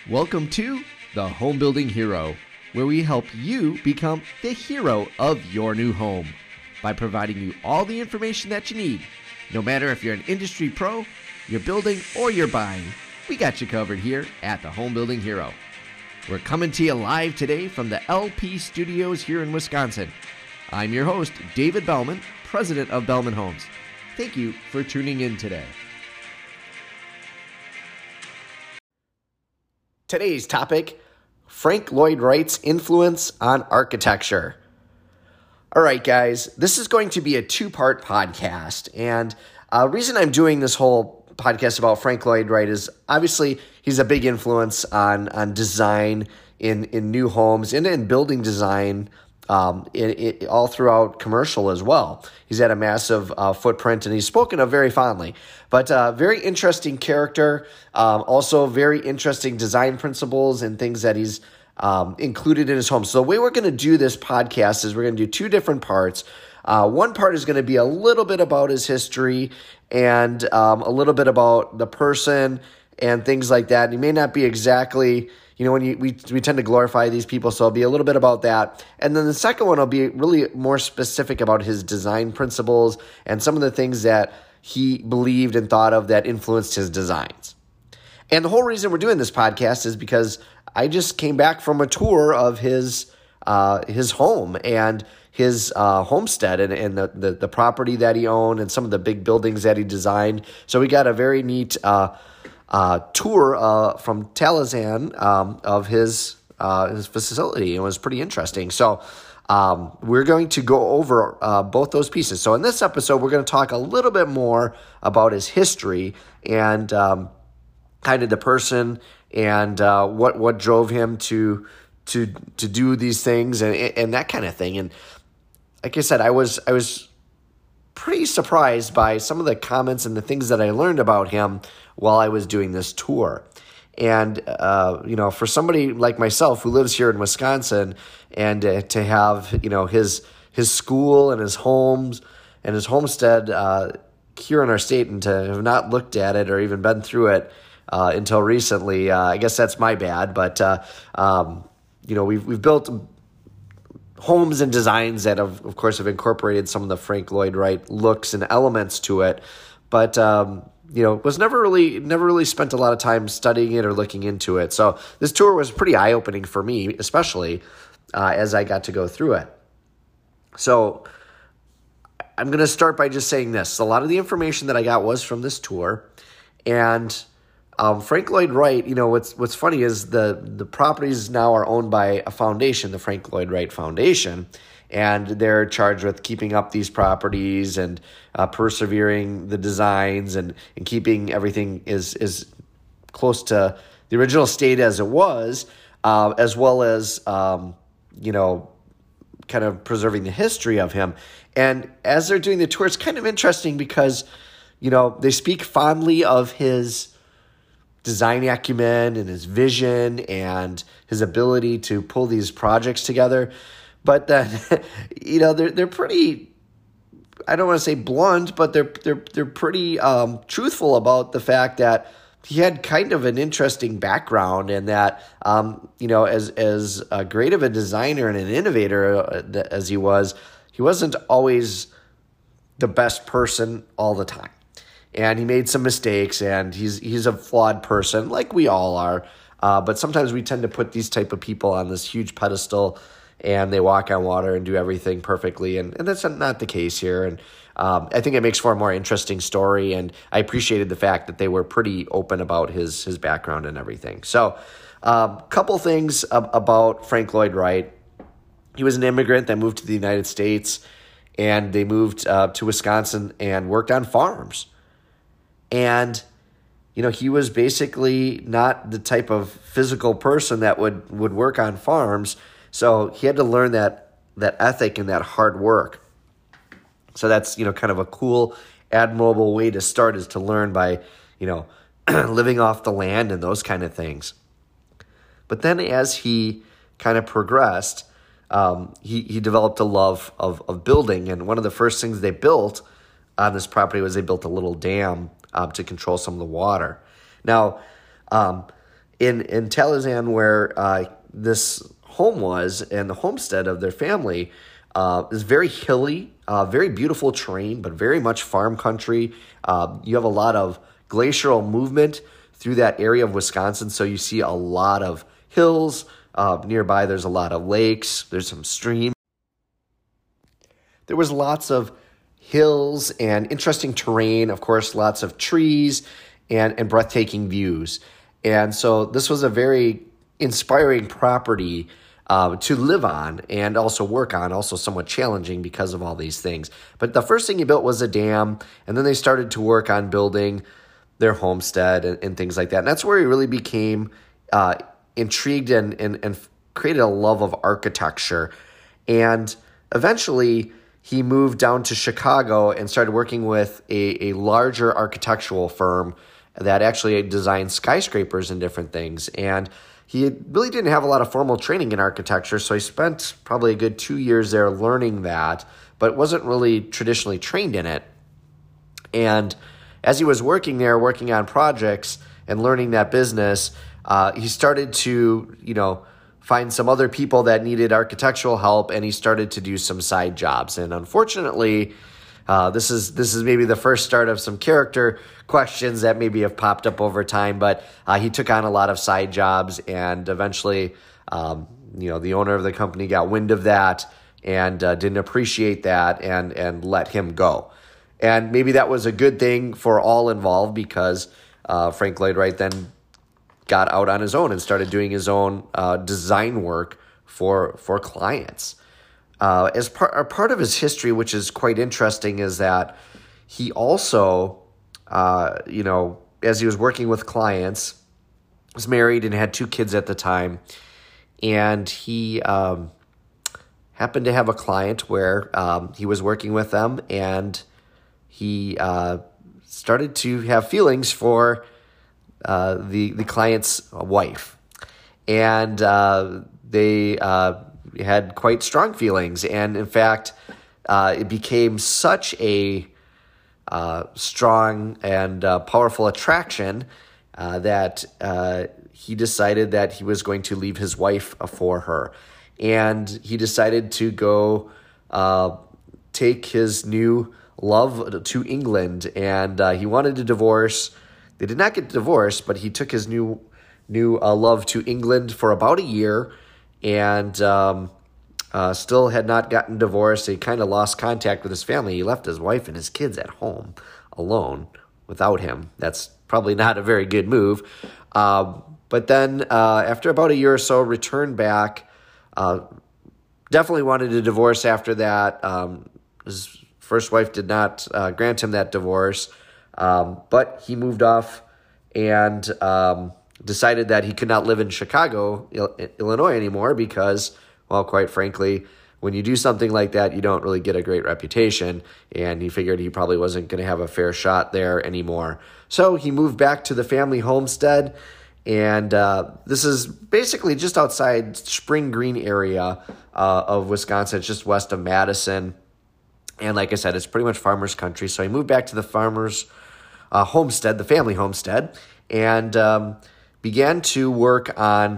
Welcome to the Home Building Hero, where we help you become the hero of your new home by providing you all the information that you need. No matter if you're an industry pro, you're building, or you're buying, we got you covered here at the Home Building Hero. We're coming to you live today from the LP Studios here in Wisconsin. I'm your host, David Bellman, president of Bellman Homes. Thank you for tuning in today. Today's topic, Frank Lloyd Wright's influence on architecture. All right, guys, this is going to be a two-part podcast, and the reason I'm doing this whole podcast about Frank Lloyd Wright is obviously he's a big influence on design in new homes and in building design all throughout commercial as well. He's had a massive footprint, and he's spoken of very fondly. But very interesting character, also very interesting design principles and things that he's included in his home. So the way we're going to do this podcast is we're going to do two different parts. One part is going to be a little bit about his history and a little bit about the person and things like that. And he may not be exactly, when we tend to glorify these people, so it'll be a little bit about that. And then the second one will be really more specific about his design principles and some of the things that he believed and thought of that influenced his designs. And the whole reason we're doing this podcast is because I just came back from a tour of his home and his homestead and the property that he owned and some of the big buildings that he designed. So we got a very neat tour from Talazan of his facility. It was pretty interesting. So we're going to go over both those pieces. So in this episode, we're going to talk a little bit more about his history and kind of the person and what drove him to do these things and that kind of thing. And like I said, I was pretty surprised by some of the comments and the things that I learned about him while I was doing this tour. And, for somebody like myself who lives here in Wisconsin and to have, his school and his homes and his homestead here in our state and to have not looked at it or even been through it until recently, I guess that's my bad. But, we've built homes and designs that of course have incorporated some of the Frank Lloyd Wright looks and elements to it, but was never really spent a lot of time studying it or looking into it. So this tour was pretty eye-opening for me, especially as I got to go through it. So I'm going to start by just saying this: a lot of the information that I got was from this tour, and Frank Lloyd Wright, what's funny is the properties now are owned by a foundation, the Frank Lloyd Wright Foundation, and they're charged with keeping up these properties and persevering the designs and keeping everything is close to the original state as it was, as well as, kind of preserving the history of him. And as they're doing the tour, it's kind of interesting because, they speak fondly of his design acumen and his vision and his ability to pull these projects together. But then, they're pretty, I don't want to say blunt, but they're pretty truthful about the fact that he had kind of an interesting background and that, as great of a designer and an innovator as he wasn't always the best person all the time. And he made some mistakes, and he's a flawed person, like we all are. But sometimes we tend to put these type of people on this huge pedestal, and they walk on water and do everything perfectly. And that's not the case here. And I think it makes for a more interesting story, and I appreciated the fact that they were pretty open about his background and everything. So couple things about Frank Lloyd Wright. He was an immigrant that moved to the United States, and they moved to Wisconsin and worked on farms. And, he was basically not the type of physical person that would work on farms. So he had to learn that ethic and that hard work. So that's, kind of a cool, admirable way to start, is to learn by, living off the land and those kind of things. But then as he kind of progressed, he developed a love of building. And one of the first things they built on this property was they built a little dam to control some of the water. Now, in Talazan, where this home was and the homestead of their family, is very hilly, very beautiful terrain, but very much farm country. You have a lot of glacial movement through that area of Wisconsin, so you see a lot of hills. Nearby, there's a lot of lakes. There's some streams. There was lots of hills and interesting terrain, of course, lots of trees and breathtaking views. And so this was a very inspiring property to live on and also work on, also somewhat challenging because of all these things. But the first thing he built was a dam, and then they started to work on building their homestead and things like that. And that's where he really became intrigued and created a love of architecture. And eventually he moved down to Chicago and started working with a larger architectural firm that actually designed skyscrapers and different things. And he really didn't have a lot of formal training in architecture, so he spent probably a good 2 years there learning that, but wasn't really traditionally trained in it. And as he was working there, working on projects and learning that business, he started to, find some other people that needed architectural help, and he started to do some side jobs. And unfortunately, this is maybe the first start of some character questions that maybe have popped up over time, but he took on a lot of side jobs, and eventually, the owner of the company got wind of that and didn't appreciate that and let him go. And maybe that was a good thing for all involved, because Frank Lloyd Wright then got out on his own and started doing his own design work for clients. As part of his history, which is quite interesting, is that he also, as he was working with clients, was married and had 2 kids at the time, and he happened to have a client where he was working with them, and he started to have feelings for the client's wife, and they had quite strong feelings. And in fact, it became such a strong and powerful attraction that he decided that he was going to leave his wife for her. And he decided to go take his new love to England, and he wanted a divorce. They did not get divorced, but he took his new love to England for about a year, and still had not gotten divorced. He kind of lost contact with his family. He left his wife and his kids at home alone without him. That's probably not a very good move. But then after about a year or so, returned back. Definitely wanted a divorce after that. His first wife did not grant him that divorce. But he moved off and decided that he could not live in Chicago, Illinois anymore, because, well, quite frankly, when you do something like that, you don't really get a great reputation, and he figured he probably wasn't going to have a fair shot there anymore. So he moved back to the family homestead, and this is basically just outside Spring Green area of Wisconsin. It's just west of Madison. And like I said, it's pretty much farmer's country. So he moved back to the farmer's homestead, the family homestead, and began to work on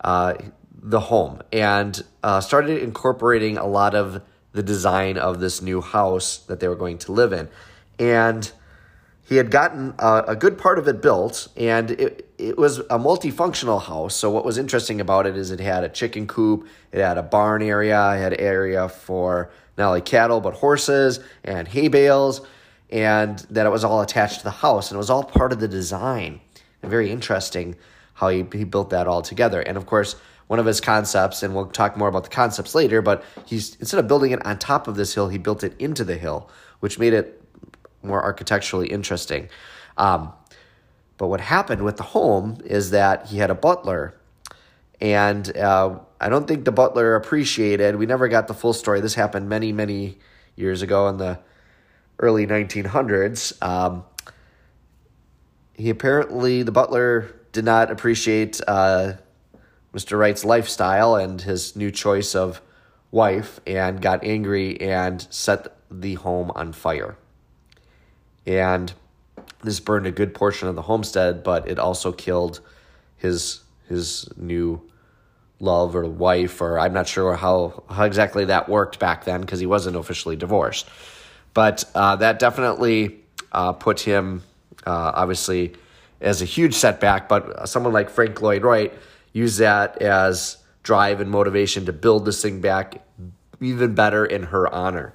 the home and started incorporating a lot of the design of this new house that they were going to live in. And he had gotten a good part of it built, and it was a multifunctional house. So what was interesting about it is it had a chicken coop, it had a barn area, it had area for not only cattle but horses and hay bales, and that it was all attached to the house, and it was all part of the design. And very interesting how he built that all together. And of course, one of his concepts, and we'll talk more about the concepts later, but he's, instead of building it on top of this hill, he built it into the hill, which made it more architecturally interesting. But what happened with the home is that he had a butler, and I don't think the butler appreciated, we never got the full story. This happened many, many years ago in the early 1900s. The butler did not appreciate Mr. Wright's lifestyle and his new choice of wife, and got angry and set the home on fire. And this burned a good portion of the homestead, but it also killed his new love or wife, or I'm not sure how exactly that worked back then because he wasn't officially divorced. But that definitely put him, obviously, as a huge setback. But someone like Frank Lloyd Wright used that as drive and motivation to build this thing back even better in her honor.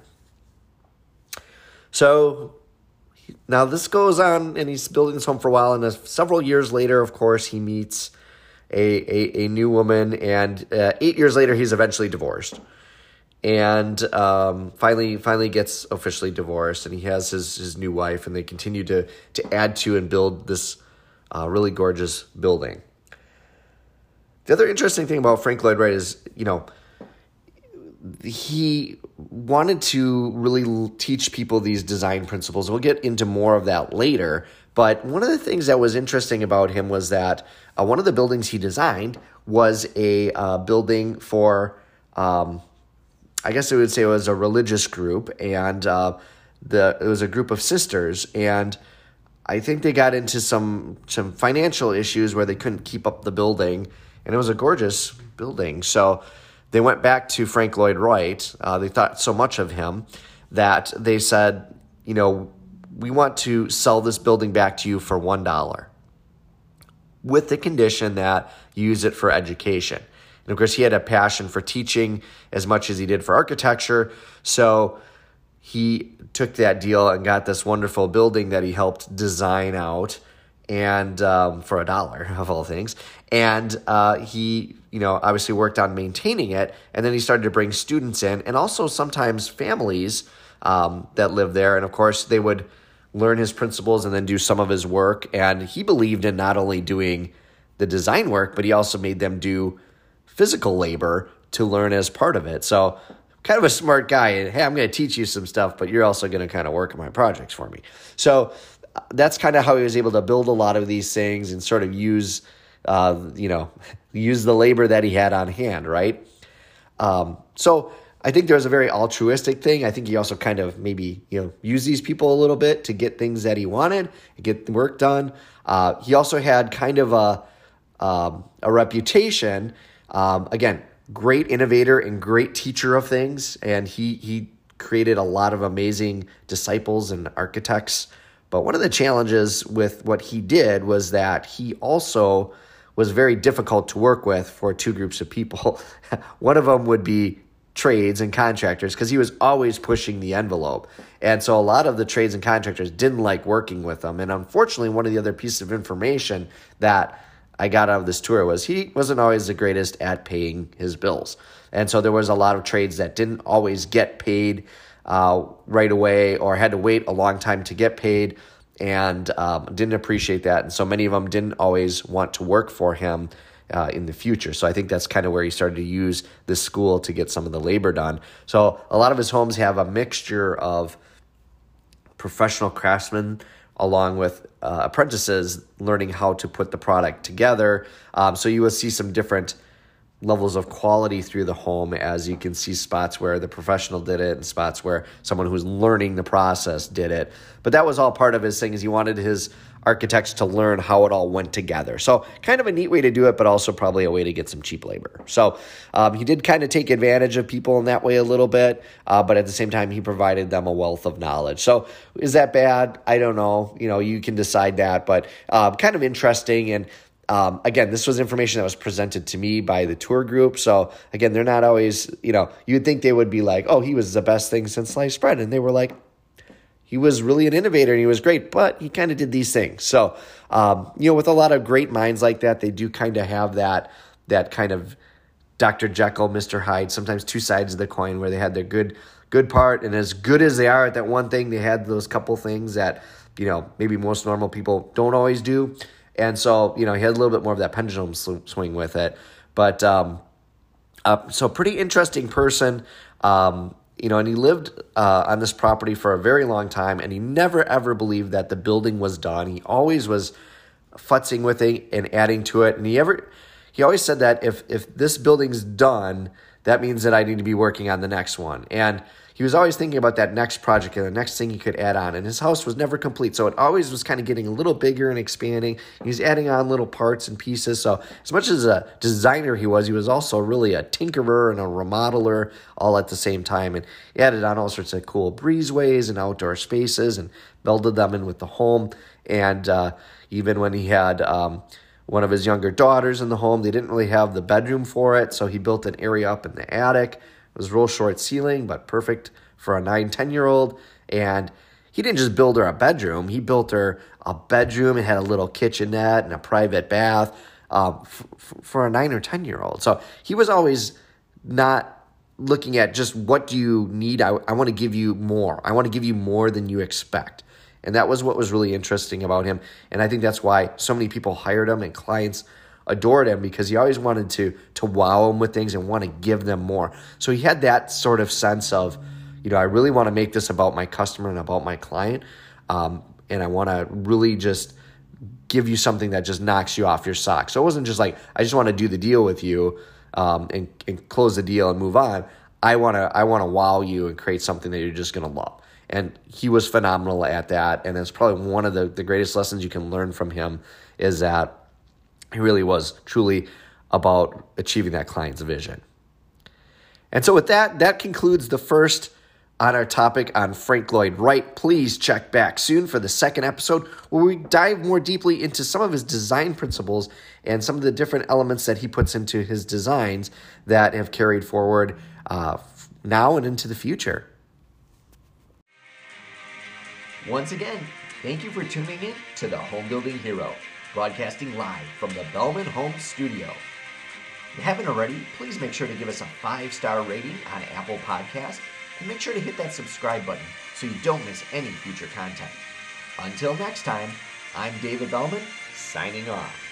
So now this goes on, and he's building this home for a while. And several years later, of course, he meets a new woman, and 8 years later, he's eventually divorced, and finally gets officially divorced, and he has his new wife, and they continue to add to and build this really gorgeous building. The other interesting thing about Frank Lloyd Wright is, he wanted to really teach people these design principles. We'll get into more of that later. But one of the things that was interesting about him was that one of the buildings he designed was a building for, I guess I would say it was a religious group, and it was a group of sisters, and I think they got into some financial issues where they couldn't keep up the building, and it was a gorgeous building. So they went back to Frank Lloyd Wright. They thought so much of him that they said, we want to sell this building back to you for $1 with the condition that you use it for education. And of course, he had a passion for teaching as much as he did for architecture. So he took that deal and got this wonderful building that he helped design out, and for $1 of all things. And he, obviously worked on maintaining it. And then he started to bring students in, and also sometimes families that lived there. And of course, they would learn his principles and then do some of his work. And he believed in not only doing the design work, but he also made them do physical labor to learn as part of it. So kind of a smart guy. And, hey, I'm going to teach you some stuff, but you're also going to kind of work on my projects for me. So that's kind of how he was able to build a lot of these things and sort of use the labor that he had on hand, right? So I think there's a very altruistic thing. I think he also kind of maybe, used these people a little bit to get things that he wanted, get the work done. He also had kind of a reputation, again, great innovator and great teacher of things. And he created a lot of amazing disciples and architects. But one of the challenges with what he did was that he also was very difficult to work with for two groups of people. One of them would be trades and contractors, because he was always pushing the envelope. And so a lot of the trades and contractors didn't like working with him. And unfortunately, one of the other pieces of information that I got out of this tour was he wasn't always the greatest at paying his bills. And so there was a lot of trades that didn't always get paid right away, or had to wait a long time to get paid, and didn't appreciate that. And so many of them didn't always want to work for him in the future. So I think that's kind of where he started to use this school to get some of the labor done. So a lot of his homes have a mixture of professional craftsmen along with apprentices learning how to put the product together. So you will see some different levels of quality through the home, as you can see spots where the professional did it and spots where someone who's learning the process did it. But that was all part of his thing, is he wanted his architects to learn how it all went together. So kind of a neat way to do it, but also probably a way to get some cheap labor. So he did kind of take advantage of people in that way a little bit, but at the same time, he provided them a wealth of knowledge. So is that bad? I don't know. You can decide that, but kind of interesting. And again, this was information that was presented to me by the tour group. So again, they're not always, you'd think they would be like, oh, he was the best thing since sliced bread. And they were like, he was really an innovator and he was great, but he kind of did these things. So, with a lot of great minds like that, they do kind of have that kind of Dr. Jekyll, Mr. Hyde, sometimes two sides of the coin, where they had their good part, and as good as they are at that one thing, they had those couple things that, maybe most normal people don't always do. And so, he had a little bit more of that pendulum swing with it. But so pretty interesting person, and he lived on this property for a very long time, and he never, ever believed that the building was done. He always was futzing with it and adding to it. And he always said that if this building's done, that means that I need to be working on the next one. And, he was always thinking about that next project and the next thing he could add on. And his house was never complete, so it always was kind of getting a little bigger and expanding. He was adding on little parts and pieces. So as much as a designer he was also really a tinkerer and a remodeler all at the same time. And he added on all sorts of cool breezeways and outdoor spaces and melded them in with the home. And even when he had one of his younger daughters in the home, they didn't really have the bedroom for it, so he built an area up in the attic. It was real short ceiling, but perfect for a 9-10-year-old. And he didn't just build her a bedroom. He built her a bedroom. It had a little kitchenette and a private bath for a 9 or 10-year-old. So he was always not looking at just what do you need. I want to give you more. I want to give you more than you expect. And that was what was really interesting about him. And I think that's why so many people hired him and clients adored him, because he always wanted to wow them with things and want to give them more. So he had that sort of sense of, I really want to make this about my customer and about my client. And I want to really just give you something that just knocks you off your socks. So it wasn't just like, I just want to do the deal with you and close the deal and move on. I want to wow you and create something that you're just going to love. And he was phenomenal at that. And it's probably one of the greatest lessons you can learn from him, is that he really was truly about achieving that client's vision. And so with that concludes the first on our topic on Frank Lloyd Wright. Please check back soon for the second episode, where we dive more deeply into some of his design principles and some of the different elements that he puts into his designs that have carried forward now and into the future. Once again, thank you for tuning in to the Home Building Hero, broadcasting live from the Bellman Home Studio. If you haven't already, please make sure to give us a 5-star rating on Apple Podcasts, and make sure to hit that subscribe button so you don't miss any future content. Until next time, I'm David Bellman, signing off.